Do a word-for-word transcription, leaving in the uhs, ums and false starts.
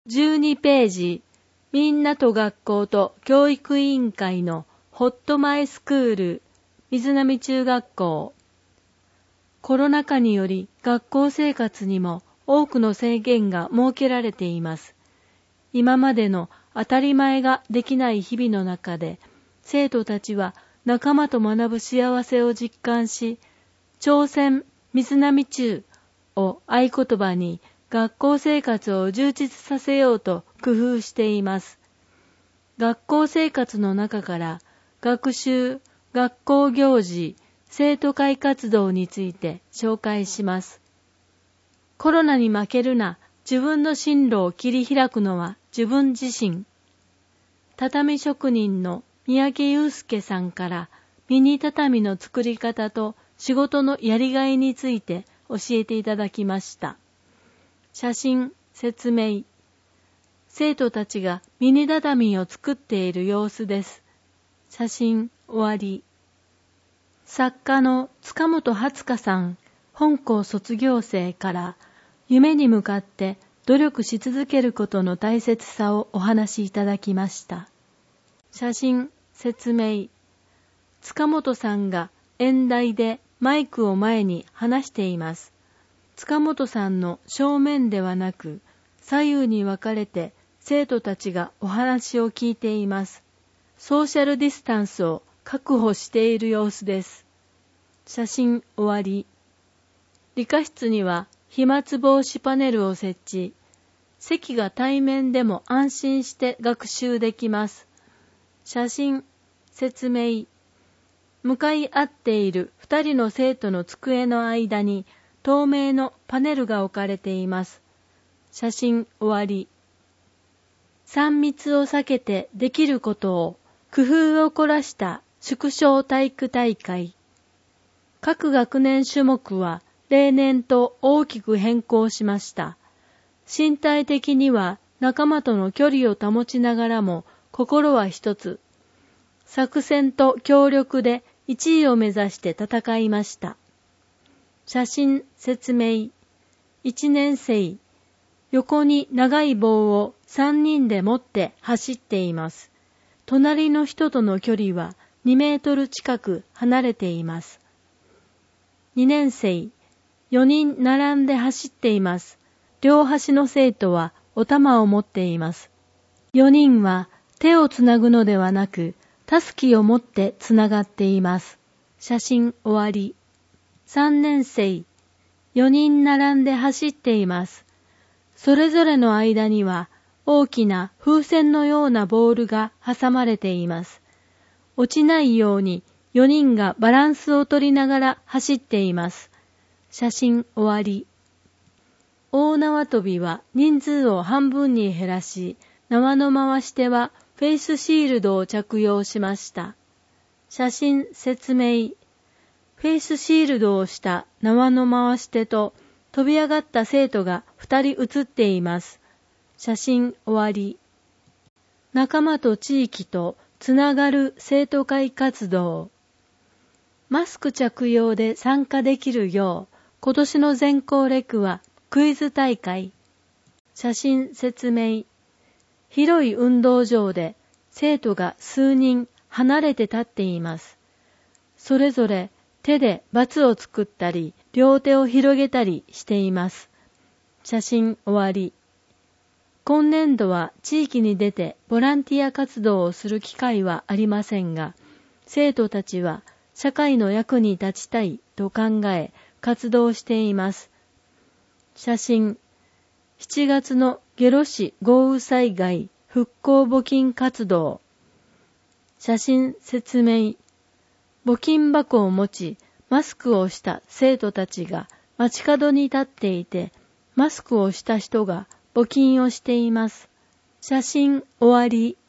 じゅうにページ、みんなと学校と教育委員会のホットマイスクール、水波中学校。コロナ禍により学校生活にも多くの制限が設けられています。今までの当たり前ができない日々の中で、生徒たちは仲間と学ぶ幸せを実感し、挑戦水波中を合言葉に学校生活を充実させようと工夫しています。学校生活の中から学習、学校行事、生徒会活動について紹介します。コロナに負けるな、自分の進路を切り開くのは自分自身。畳職人の三宅祐介さんからミニ畳の作り方と仕事のやりがいについて教えていただきました。写真、説明。生徒たちがミニ畳を作っている様子です。写真、終わり。作家の塚本初香さん、本校卒業生から夢に向かって努力し続けることの大切さをお話しいただきました。写真、説明。塚本さんが演台でマイクを前に話しています。塚本さんの正面ではなく、左右に分かれて生徒たちがお話を聞いています。ソーシャルディスタンスを確保している様子です。写真終わり。理科室には飛沫防止パネルを設置。席が対面でも安心して学習できます。写真、説明。向かい合っている二人の生徒の机の間に透明のパネルが置かれています。写真終わり。三密を避けてできることを工夫を凝らした縮小体育大会。各学年種目は例年と大きく変更しました。身体的には仲間との距離を保ちながらも心は一つ。作戦と協力でいちいを目指して戦いました。写真、説明。一年生。横に長い棒を三人で持って走っています。隣の人との距離はにメートル近く離れています。二年生。よにん並んで走っています。両端の生徒はお玉を持っています。よにんは手をつなぐのではなく、たすきを持ってつながっています。写真終わり。三年生。よにん並んで走っています。それぞれの間には大きな風船のようなボールが挟まれています。落ちないようによにんがバランスを取りながら走っています。写真終わり。大縄跳びは人数を半分に減らし、縄の回し手はフェイスシールドを着用しました。写真説明。フェイスシールドをした縄の回し手と飛び上がった生徒が二人写っています。写真終わり。仲間と地域とつながる生徒会活動。マスク着用で参加できるよう、今年の全校レクはクイズ大会。写真説明。広い運動場で生徒が数人離れて立っています。それぞれ手でバツを作ったり、両手を広げたりしています。写真終わり。今年度は地域に出てボランティア活動をする機会はありませんが、生徒たちは社会の役に立ちたいと考え活動しています。写真。しちがつの下呂市豪雨災害復興募金活動。写真説明。募金箱を持ち、マスクをした生徒たちが街角に立っていて、マスクをした人が募金をしています。写真終わり。